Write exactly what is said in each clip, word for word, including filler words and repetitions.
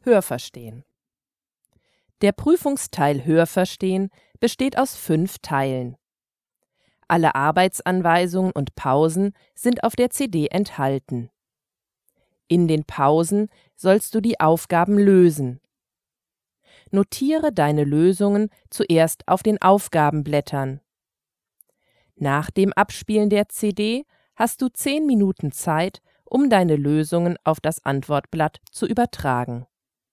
Hörverstehen. Der Prüfungsteil Hörverstehen besteht aus fünf Teilen. Alle Arbeitsanweisungen und Pausen sind auf der C D enthalten. In den Pausen sollst du die Aufgaben lösen. Notiere deine Lösungen zuerst auf den Aufgabenblättern. Nach dem Abspielen der C D hast du zehn Minuten Zeit, um deine Lösungen auf das Antwortblatt zu übertragen.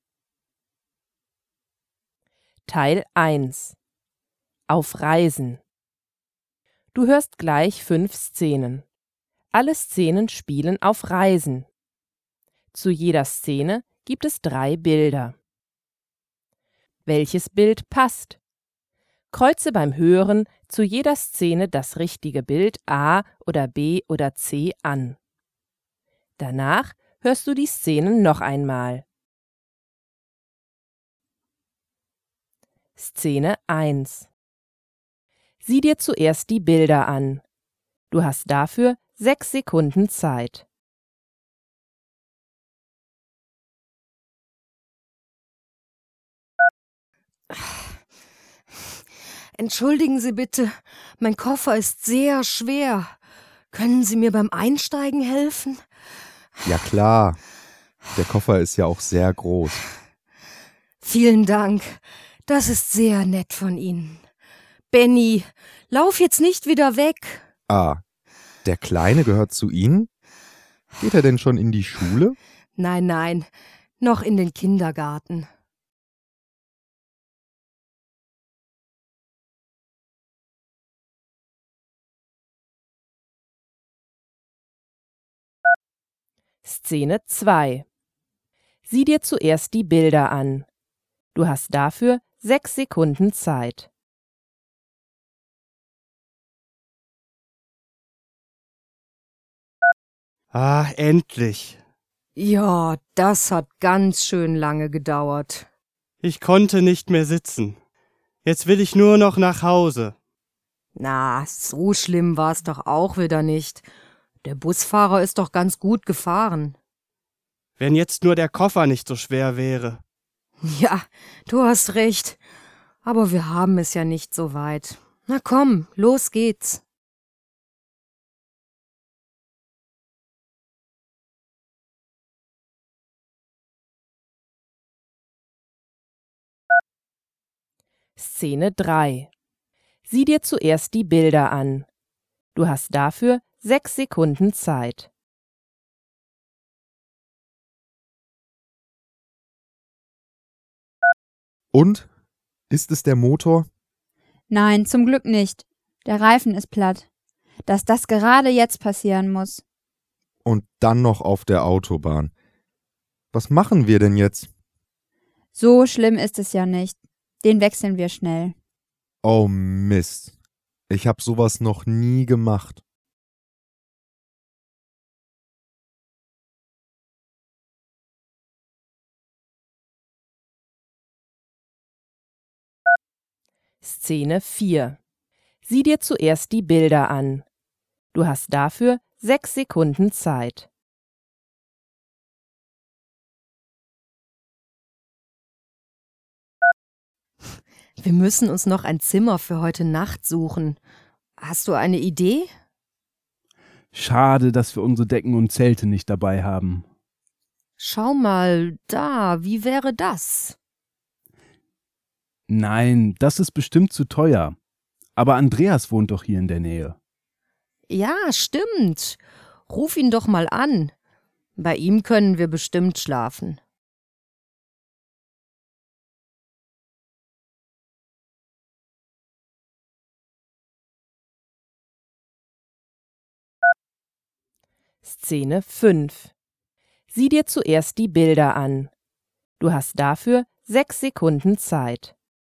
Teil eins. Auf Reisen. Du hörst gleich fünf Szenen. Alle Szenen spielen auf Reisen. Zu jeder Szene gibt es drei Bilder. Welches Bild passt? Kreuze beim Hören zu jeder Szene das richtige Bild A oder B oder C an. Danach hörst du die Szenen noch einmal. Szene eins. Sieh dir zuerst die Bilder an. Du hast dafür sechs Sekunden Zeit. Entschuldigen Sie bitte, mein Koffer ist sehr schwer. Können Sie mir beim Einsteigen helfen? Ja klar, der Koffer ist ja auch sehr groß. Vielen Dank, das ist sehr nett von Ihnen. Benny, lauf jetzt nicht wieder weg. Ah, der Kleine gehört zu Ihnen? Geht er denn schon in die Schule? Nein, nein, noch in den Kindergarten. Szene zwei. Sieh dir zuerst die Bilder an. Du hast dafür sechs Sekunden Zeit. Ah, endlich. Ja, das hat ganz schön lange gedauert. Ich konnte nicht mehr sitzen. Jetzt will ich nur noch nach Hause. Na, so schlimm war's doch auch wieder nicht. Der Busfahrer ist doch ganz gut gefahren. Wenn jetzt nur der Koffer nicht so schwer wäre. Ja, du hast recht. Aber wir haben es ja nicht so weit. Na komm, los geht's. Szene drei. Sieh dir zuerst die Bilder an. Du hast dafür sechs Sekunden Zeit. Und? Ist es der Motor? Nein, zum Glück nicht. Der Reifen ist platt. Dass das gerade jetzt passieren muss. Und dann noch auf der Autobahn. Was machen wir denn jetzt? So schlimm ist es ja nicht. Den wechseln wir schnell. Oh Mist. Ich hab sowas noch nie gemacht. Szene vier. Sieh dir zuerst die Bilder an. Du hast dafür sechs Sekunden Zeit. Wir müssen uns noch ein Zimmer für heute Nacht suchen. Hast du eine Idee? Schade, dass wir unsere Decken und Zelte nicht dabei haben. Schau mal, da, wie wäre das? Nein, das ist bestimmt zu teuer. Aber Andreas wohnt doch hier in der Nähe. Ja, stimmt. Ruf ihn doch mal an. Bei ihm können wir bestimmt schlafen. Szene fünf. Sieh dir zuerst die Bilder an. Du hast dafür sechs Sekunden Zeit.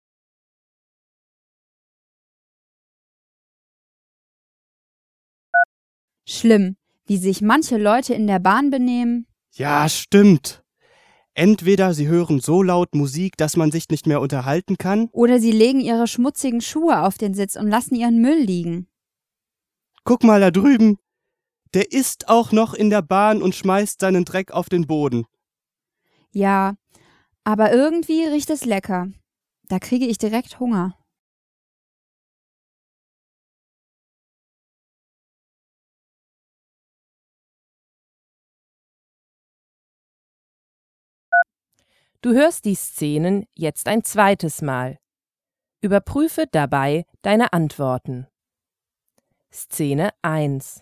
Schlimm, wie sich manche Leute in der Bahn benehmen. Ja, stimmt. Entweder sie hören so laut Musik, dass man sich nicht mehr unterhalten kann. Oder sie legen ihre schmutzigen Schuhe auf den Sitz und lassen ihren Müll liegen. Guck mal da drüben. Der ist auch noch in der Bahn und schmeißt seinen Dreck auf den Boden. Ja, Aber irgendwie riecht es lecker. Da kriege ich direkt Hunger. Du hörst die Szenen jetzt ein zweites Mal. Überprüfe dabei deine Antworten. Szene eins.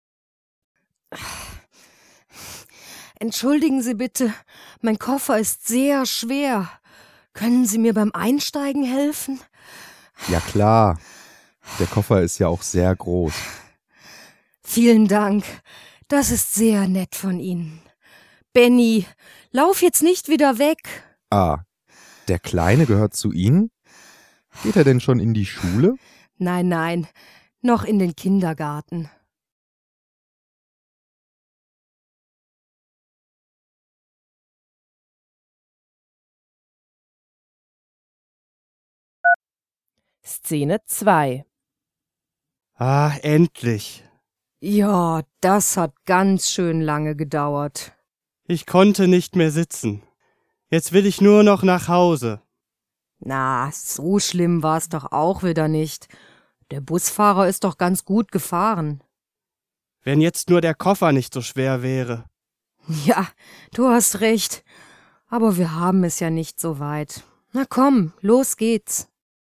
Entschuldigen Sie bitte, mein Koffer ist sehr schwer. Können Sie mir beim Einsteigen helfen? Ja klar, der Koffer ist ja auch sehr groß. Vielen Dank, das ist sehr nett von Ihnen. Benny, lauf jetzt nicht wieder weg. Ah, der Kleine gehört zu Ihnen? Geht er denn schon in die Schule? Nein, nein, noch in den Kindergarten. Szene zwei. Ah, endlich. Ja, das hat ganz schön lange gedauert. Ich konnte nicht mehr sitzen. Jetzt will ich nur noch nach Hause. Na, so schlimm war es doch auch wieder nicht. Der Busfahrer ist doch ganz gut gefahren. Wenn jetzt nur der Koffer nicht so schwer wäre. Ja, du hast recht. Aber wir haben es ja nicht so weit. Na komm, los geht's.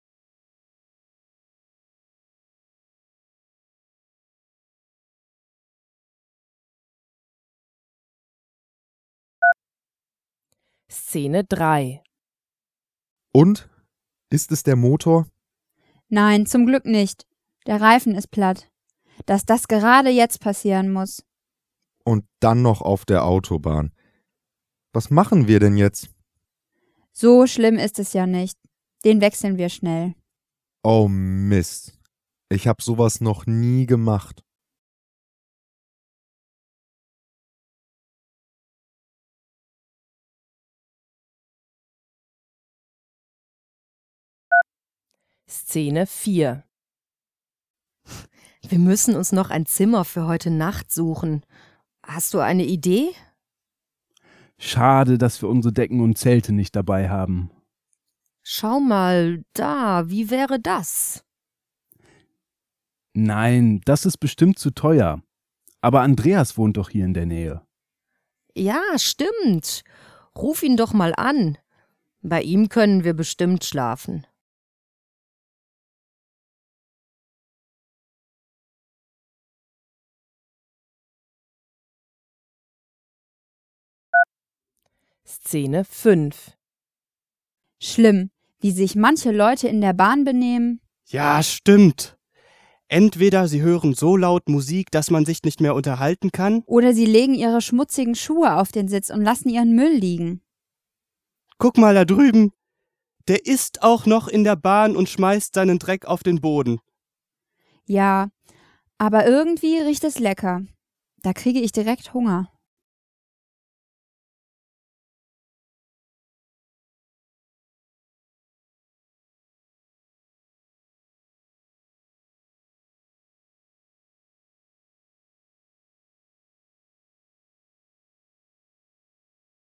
Szene drei. Und? Ist es der Motor? Nein, zum Glück nicht. Der Reifen ist platt. Dass das gerade jetzt passieren muss. Und dann noch auf der Autobahn. Was machen wir denn jetzt? So schlimm ist es ja nicht. Den wechseln wir schnell. Oh Mist. Ich hab sowas noch nie gemacht. Szene vier. Wir müssen uns noch ein Zimmer für heute Nacht suchen. Hast du eine Idee? Schade, dass wir unsere Decken und Zelte nicht dabei haben. Schau mal, da, wie wäre das? Nein, das ist bestimmt zu teuer. Aber Andreas wohnt doch hier in der Nähe. Ja, stimmt. Ruf ihn doch mal an. Bei ihm können wir bestimmt schlafen. Szene fünf. Schlimm, wie sich manche Leute in der Bahn benehmen. Ja, stimmt. Entweder sie hören so laut Musik, dass man sich nicht mehr unterhalten kann. Oder sie legen ihre schmutzigen Schuhe auf den Sitz und lassen ihren Müll liegen. Guck mal da drüben. Der ist auch noch in der Bahn und schmeißt seinen Dreck auf den Boden. Ja, aber irgendwie riecht es lecker. Da kriege ich direkt Hunger.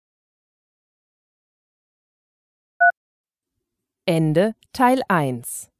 Ende Teil eins.